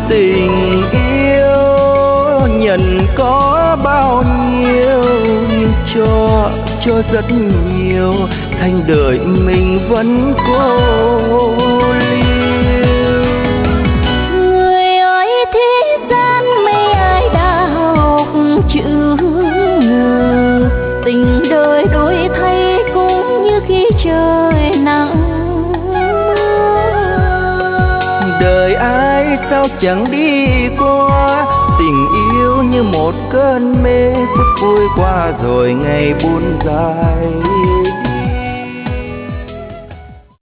Tình yêu nhận có bao nhiêu, nhưng cho rất nhiều, thành đời mình vẫn cô liêu. Người ơi thế gian mấy ai đã học chữ ngờ, tình đời đổi thay cũng như khi trời nắng mưa. Đời ai sao chẳng đi qua, tình yêu như một cơn mê, phút vui qua rồi ngày buồn dài